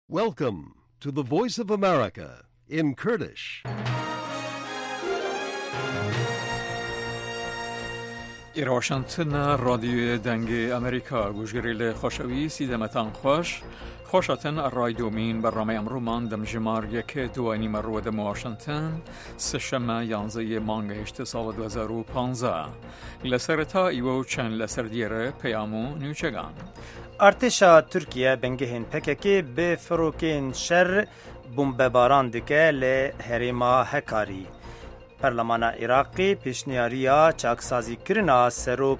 Welcome to the Voice of America in Kurdish. ایرواشنتن رادیو دنگ امریکا گوشگریل خوشوی سیدمتان خوشاتن رای دومین برنامه امرومان دمجمار یک دوانی مرود مواشنتن سشمه یانزه مانگ هشت سال 2015 لسرتا ایوو چند لسر دیره پیامو نیوچگان ارتشا ترکیه بنگهین پککی به فروکین شر بمباران دکه لهریما هکاری پارلمان عراقی پیشنیاریا چاکسازی کرنا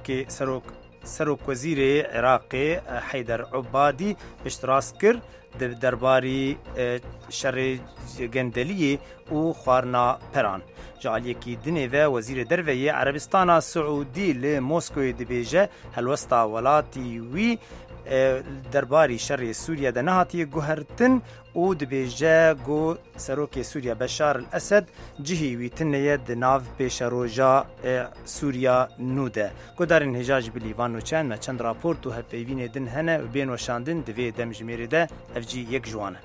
سروک وزیر عراقی حیدر عبادی اشتراس کرد درباری شر گندلی و خوارنا پران جعلی کی دنی و وزیر دروی عربستان سعودی ل مسکو دبیجه هلوستا ولاتی وی درباری شر سوریه ده نهاتی گوهرتن و دبیجه گو سروک سوریه بشار الاسد جهی وی تنیه ده ناو پیش روژا سوریه نوده گودارین هجاج بلیوان و چند راپورت و هفیوین دن هنه و بین وشاندن دوی دمجمیره ده افجی یک جوانه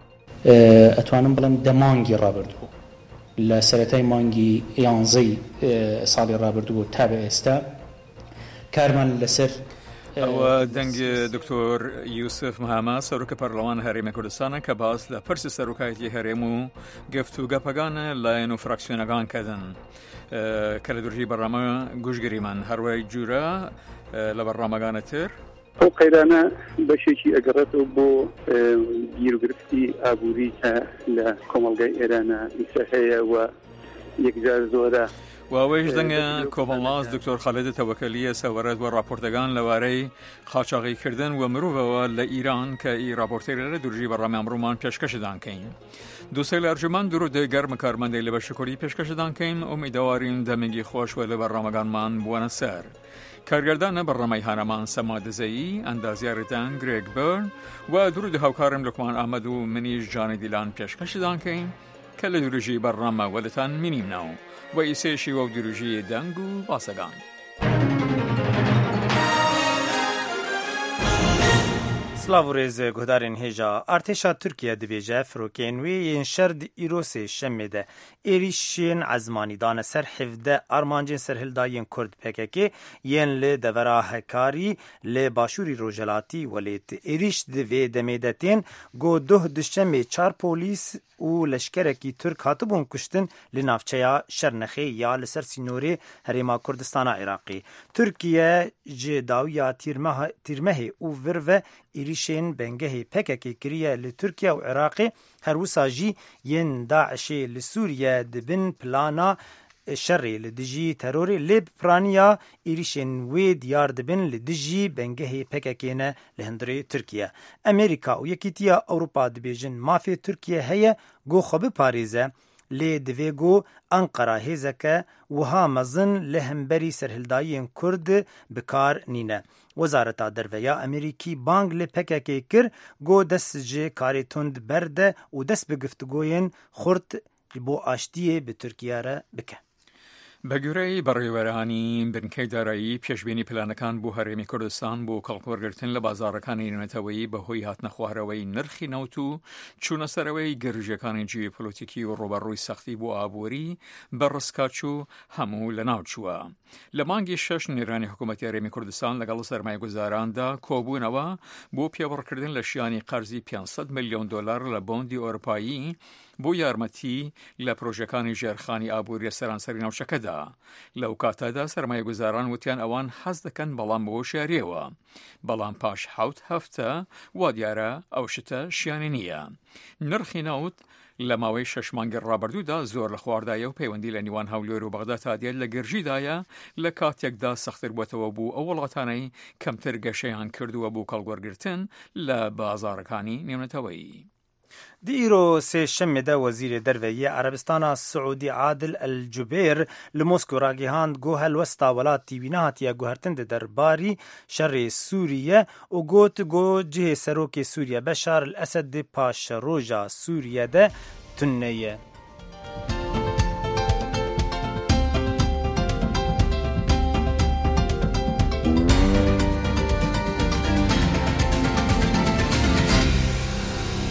اتوانم بلن دمانگی رابرد بو لسرتای مانگی یانزی سالی رابرد بو تابع استا کارمان لسر و دنگ دکتر یوسف محمد سروک پارلمان هریم کردستان که باز لپرس سروکایتی هریمو گفتو گپگان لاین و فراکسیونگان کدن کل درجی برنامه گوشگری من هروی جورا لبرنامگان تر او قیرانه بشیکی اگرتو بو گیروگرفتی آبوری که لکمالگای ایرانه ایساهیه و یک جار زوره وویش دنگ کوبانلاز دکتر خالد توکلی سوارد و راپورتگان لواری خاچاقی کردن و مروف و لایران که ای راپورتر درجی برنامه امرومان پیشکش دان کین دوسیل ارجمان درود گرم کارمنده لبشکری پیشکش دان کین امیدواریم دمگی خوش و لبرنامگان من بوان سر کارگردان برنامه هنرمان سماد زئی اندازیار دن گریگ برن و درود هاوکارم لکمان احمد و منیش جان دیلان پیشکش دان کین کل درجی برنامه ولتان مینیم ناو و ایسه شیوه دروژی دنگو باسگان سلاو ریز گهدارین هجا ارتشا ترکیه دبیجه فروکینوی این شرد ایروس شمیده ایریشین عزمانی دان سر حفده ارمانجین سرهلداین کرد پککی ین لی دورا هکاری لی باشوری روجلاتی ولیت ایریش دوی دمیدتین گو دوه دشمی چار پولیس و لشکرکی ترک هاتبون کشتن لنافچیا شرنخی یا لسر سینوری هریما کردستان عراقی ترکیه جداویا تیرمه او ورو ایریشین بنگهی پککی کریه لترکیه و عراقی هر وساجی ین داعشی لسوریه دبن پلانا شری لدجی تروری لب پرانیا ایریشن وی دیار دبن لدجی بنگهی پککینه لهندری ترکیه امریکا و یکیتیا اوروپا دبیجن مافی ترکیه هیا گو خوب پاریزه لی دویگو انقره هیزکه وها مزن لهمبری سرهلداین کرد بکار نینه وزارت درویا امریکی بانگ لی پککی کر گو دست جه کاری تند برده و دست به گفتگوین خورد بو آشتیه به ترکیه را بکه بەگوێرەی بەڕێوەرانی بنکەی دارایی پێشبینی پلانەکان بۆ هەرێمی کوردستان بۆ کەڵکوەرگرتن لە بازاڕەکانی نوێتەوەیی بەهۆی هاتنە خوارەوەی نرخی نەوت و چوونەسەرەوەی گەڕژەکانی جیۆپۆلیتیکی و ڕۆبەڕووی سەختی بۆ ئابووری بەڕسکاچوو هەموو لەناوچووە لە مانگی 6 نێرانی حکوومەتی هەرێمی کوردستان لەگەڵ سەرمایەگوزاراندا کۆبوونەوە بۆ پێبڕکردن لە شیانی قەرزی 500 ملیۆن دلار لە بۆندی ئۆروپایی بۆ یارمەتی لە پرۆژەکانی ژێرخانی ئابووری سەرانسەری ناوچەکەدا لەو کاتەدا سەرمایەگوزاران وتیان ئەوان حەز دەکەن بەڵام بەوە شاریەوە بەڵام پاش 7 هەفتە وا دیارە ئەو شتە شیانی نییە نرخی نەوت لە ماوەی 6 مانگی ڕابردوودا زۆر لە خواردایە و پەیوەندی لە نیوان هەولێر و بەغدا تا دیێت لە گرژیدایە لە کاتێکدا سەختتر بووەتەوە بوو ئەو وڵاتانەی کەمتر گەشەیان کردووە بوو کەڵگوەرگرتن لە بازاڕەکانی نێونەتەوەیی دیرو سه شمده وزیر دروی عربستان سعودی عادل الجبیر لموسکو راگیهاند گو هلوستا ولاتی ویناهاتیا گوهرتند درباری شر سوریه و گوت گو جه سروک سوریه بشار الاسد پاش روژا سوریه ده تنیه